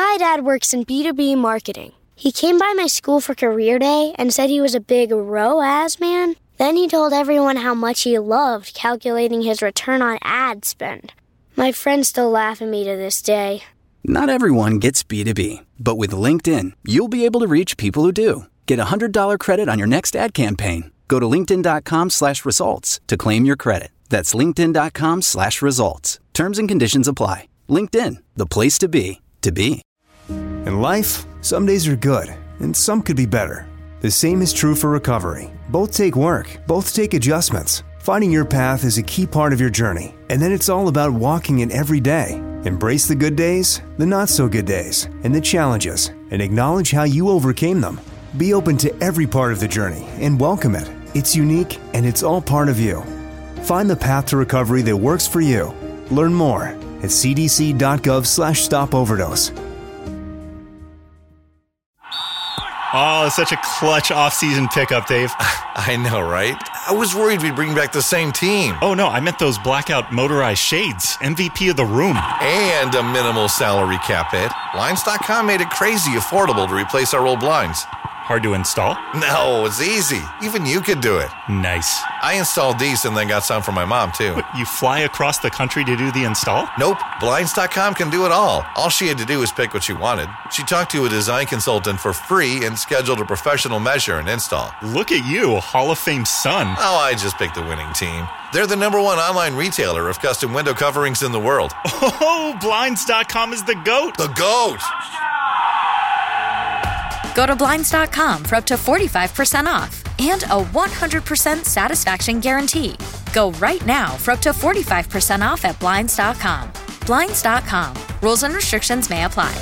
My dad works in B2B marketing. He came by my school for career day and said he was a big ROAS man. Then he told everyone how much he loved calculating his return on ad spend. My friends still laugh at me to this day. Not everyone gets B2B, but with LinkedIn, you'll be able to reach people who do. Get a $100 credit on your next ad campaign. Go to linkedin.com/results to claim your credit. That's linkedin.com/results. Terms and conditions apply. LinkedIn, the place to be, to be. In life, some days are good, and some could be better. The same is true for recovery. Both take work, both take adjustments. Finding your path is a key part of your journey, and then it's all about walking it every day. Embrace the good days, the not-so-good days, and the challenges, and acknowledge how you overcame them. Be open to every part of the journey and welcome it. It's unique, and it's all part of you. Find the path to recovery that works for you. Learn more at cdc.gov/stopoverdose. Oh, such a clutch off-season pickup, Dave. I know, right? I was worried we'd bring back the same team. Oh, no, I meant those blackout motorized shades. MVP of the room. And a minimal salary cap hit. Blinds.com made it crazy affordable to replace our old blinds. Hard to install? No, it's easy. Even you could do it. Nice. I installed these and then got some for my mom, too. But you fly across the country to do the install? Nope. Blinds.com can do it all. All she had to do was pick what she wanted. She talked to a design consultant for free and scheduled a professional measure and install. Look at you, Hall of Fame son. Oh, I just picked the winning team. They're the #1 online retailer of custom window coverings in the world. Oh, Blinds.com is the GOAT. The GOAT! Go to Blinds.com for up to 45% off and a 100% satisfaction guarantee. Go right now for up to 45% off at Blinds.com. Blinds.com. Rules and restrictions may apply.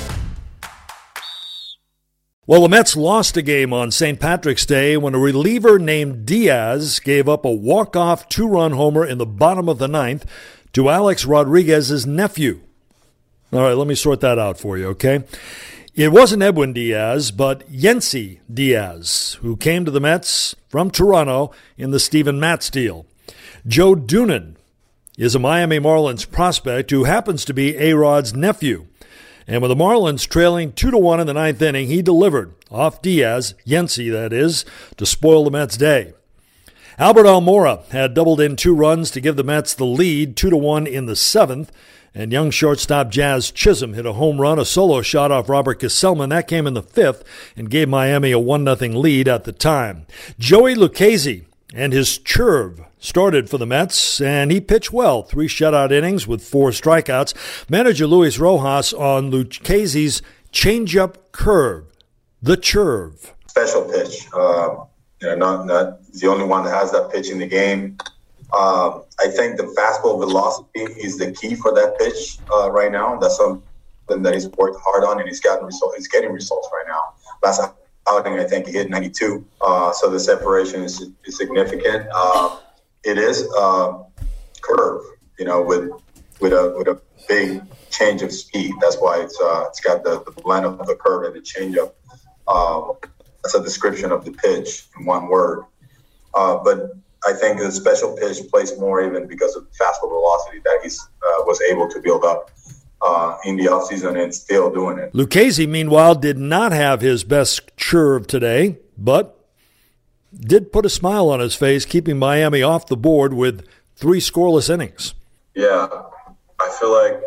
Well, the Mets lost a game on St. Patrick's Day when a reliever named Diaz gave up a walk-off 2-run homer in the bottom of the ninth to Alex Rodriguez's nephew. All right, let me sort that out for you, okay? It wasn't Edwin Diaz, but Yency Diaz, who came to the Mets from Toronto in the Steven Matz deal. Joe Dunan is a Miami Marlins prospect who happens to be A-Rod's nephew. And with the Marlins trailing 2-1 in the ninth inning, he delivered off Diaz, Yency that is, to spoil the Mets' day. Albert Almora had doubled in 2 runs to give the Mets the lead 2-1 in the seventh. And young shortstop Jazz Chisholm hit a home run, a solo shot off Robert Gesellman. That came in the fifth and gave Miami a 1-0 lead at the time. Joey Lucchesi and his Churve started for the Mets, and he pitched well. 3 shutout innings with 4 strikeouts. Manager Luis Rojas on Lucchesi's changeup curve, the Churve. Special pitch. Not the only one that has that pitch in the game. I think the fastball velocity is the key for that pitch right now. That's something that he's worked hard on, and he's getting results right now. Last outing, I think he hit 92. So the separation is significant. It is curve, with a big change of speed. That's why it's got the blend of the curve and the changeup. That's a description of the pitch in one word. But I think the special pitch plays more even because of the fastball velocity that he's was able to build up in the offseason and still doing it. Lucchesi, meanwhile, did not have his best curve today, but did put a smile on his face, keeping Miami off the board with 3 scoreless innings. Yeah, I feel like,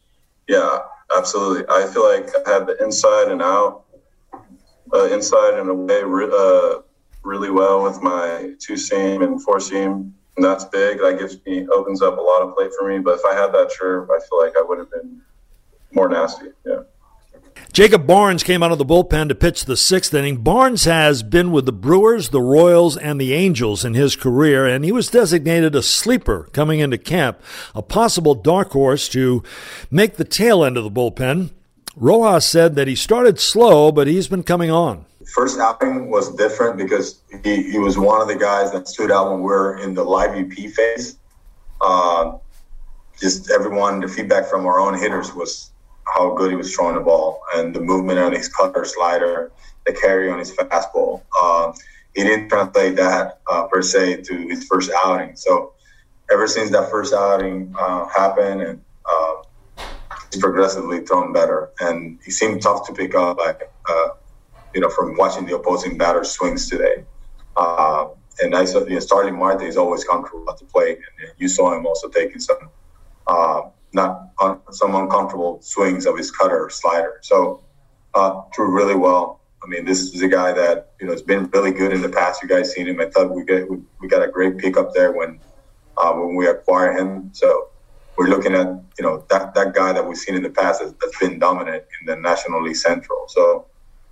absolutely. I feel like I had the inside and out, inside and away really well with my 2-seam and 4-seam, and that's big. That opens up a lot of plate for me. But if I had that curve, I feel like I would have been more nasty. Yeah. Jacob Barnes came out of the bullpen to pitch the 6th inning. Barnes has been with the Brewers, the Royals, and the Angels in his career, and he was designated a sleeper coming into camp, a possible dark horse to make the tail end of the bullpen. Rojas said that he started slow, but he's been coming on. First outing was different because he was one of the guys that stood out when we were in the live EP phase. Just everyone, the feedback from our own hitters was how good he was throwing the ball and the movement on his cutter slider, the carry on his fastball. He didn't translate that per se to his first outing. So ever since that first outing happened and progressively thrown better, and he seemed tough to pick up, from watching the opposing batter swings today. And I saw Starling Marte is always comfortable at the plate, and you saw him also taking some uncomfortable swings of his cutter slider. So threw really well. I mean, this is a guy that has been really good in the past. You guys seen him. I thought we got a great pick up there when we acquired him. So we're looking at that guy that we've seen in the past that's been dominant in the National League Central. So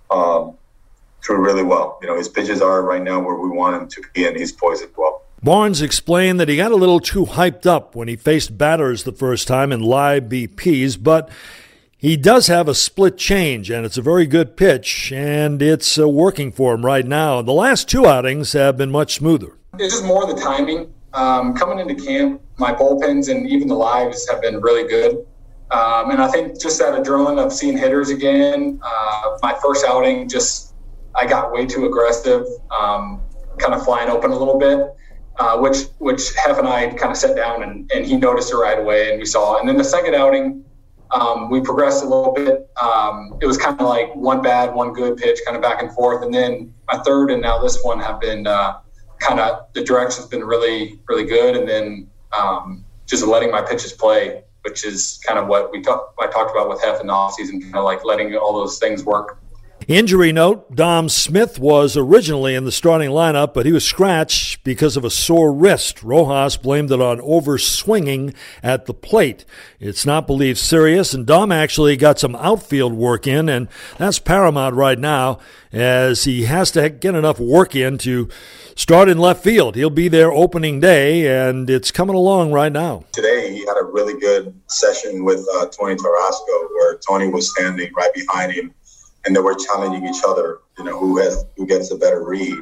threw really well. His pitches are right now where we want him to be, and he's poised as well. Barnes explained that he got a little too hyped up when he faced batters the first time in live BPs, but he does have a split change, and it's a very good pitch, and it's working for him right now. The last two outings have been much smoother. It's just more the timing. Coming into camp, my bullpens and even the lives have been really good. And I think just that adrenaline of seeing hitters again, my first outing, I got way too aggressive, kind of flying open a little bit, which Hef and I kind of sat down and he noticed it right away, and we saw it. And then the second outing, we progressed a little bit. It was kind of like one bad, one good pitch, kind of back and forth. And then my third and now this one have been kind of the direction's been really, really good. And then just letting my pitches play, which is kind of what I talked about with Hef in the offseason, kind of like letting all those things work. Injury note, Dom Smith was originally in the starting lineup, but he was scratched because of a sore wrist. Rojas blamed it on over-swinging at the plate. It's not believed serious, and Dom actually got some outfield work in, and that's paramount right now as he has to get enough work in to start in left field. He'll be there opening day, and it's coming along right now. Today, he had a really good session with Tony Tarasco, where Tony was standing right behind him, and they were challenging each other, who gets a better read.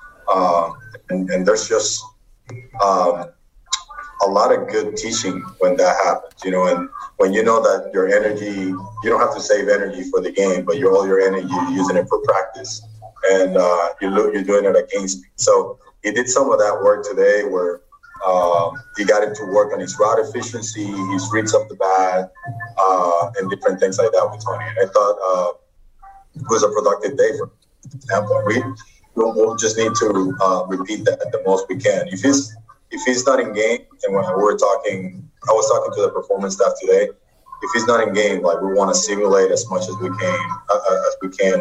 And there's just a lot of good teaching when that happens, and when you know that your energy, you don't have to save energy for the game, but all your energy, you're using it for practice. And you're doing it against me. So he did some of that work today where he got him to work on his route efficiency, his reads up the bat, and different things like that with Tony. And I thought it was a productive day for Tampa. We'll just need to repeat that the most we can. If he's not in game, and when I was talking to the performance staff today. If he's not in game, we want to simulate as much as we can,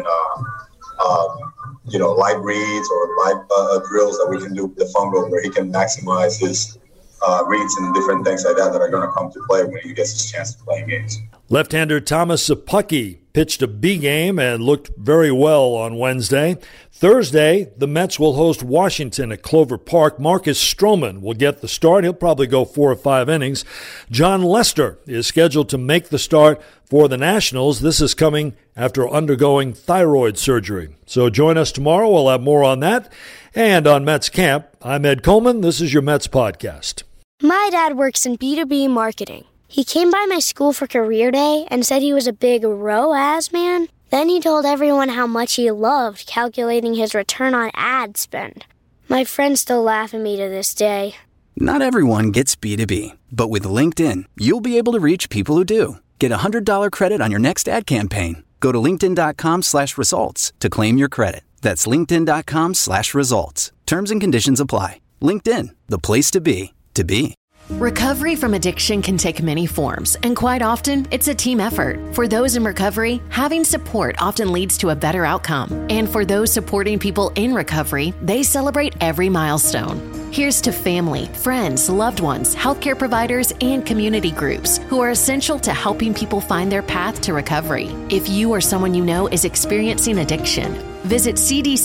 live reads or live drills that we can do with the fungo, where he can maximize his reads and different things like that are going to come to play when he gets his chance to play in games. Left-hander Thomas Szapucki pitched a B game and looked very well on Wednesday. Thursday, the Mets will host Washington at Clover Park. Marcus Stroman will get the start. He'll probably go 4 or 5 innings. John Lester is scheduled to make the start for the Nationals. This is coming after undergoing thyroid surgery. So join us tomorrow. We'll have more on that. And on Mets Camp, I'm Ed Coleman. This is your Mets Podcast. My dad works in B2B marketing. He came by my school for career day and said he was a big ROAS man. Then he told everyone how much he loved calculating his return on ad spend. My friends still laugh at me to this day. Not everyone gets B2B, but with LinkedIn, you'll be able to reach people who do. Get a $100 credit on your next ad campaign. Go to linkedin.com/results to claim your credit. That's linkedin.com/results. Terms and conditions apply. LinkedIn, the place to be, to be. Recovery from addiction can take many forms, and quite often, it's a team effort. For those in recovery, having support often leads to a better outcome. And for those supporting people in recovery, they celebrate every milestone. Here's to family, friends, loved ones, healthcare providers, and community groups who are essential to helping people find their path to recovery. If you or someone you know is experiencing addiction, visit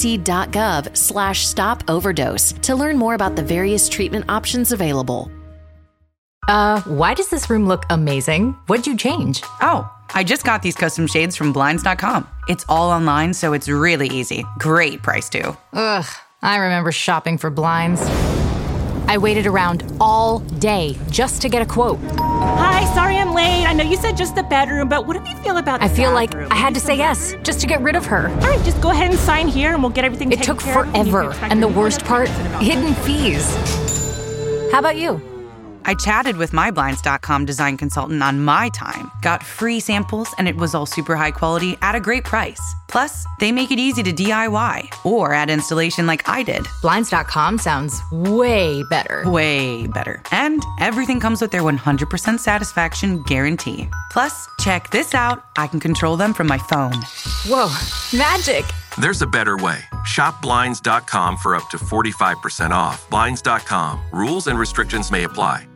cdc.gov/stop overdose to learn more about the various treatment options available. Why does this room look amazing? What'd you change? Oh, I just got these custom shades from Blinds.com. It's all online, so it's really easy. Great price, too. Ugh, I remember shopping for blinds. I waited around all day just to get a quote. Hi, sorry I'm late. I know you said just the bedroom, but what do you feel about the I feel bathroom? like I had to say yes, just to get rid of her. All right, just go ahead and sign here and we'll get everything taken care of. It took forever, and the worst part, hidden fees. How about you? I chatted with my Blinds.com design consultant on my time, got free samples, and it was all super high quality at a great price. Plus, they make it easy to DIY or add installation like I did. Blinds.com sounds way better. Way better. And everything comes with their 100% satisfaction guarantee. Plus, check this out. I can control them from my phone. Whoa, magic. There's a better way. Shop Blinds.com for up to 45% off. Blinds.com. Rules and restrictions may apply.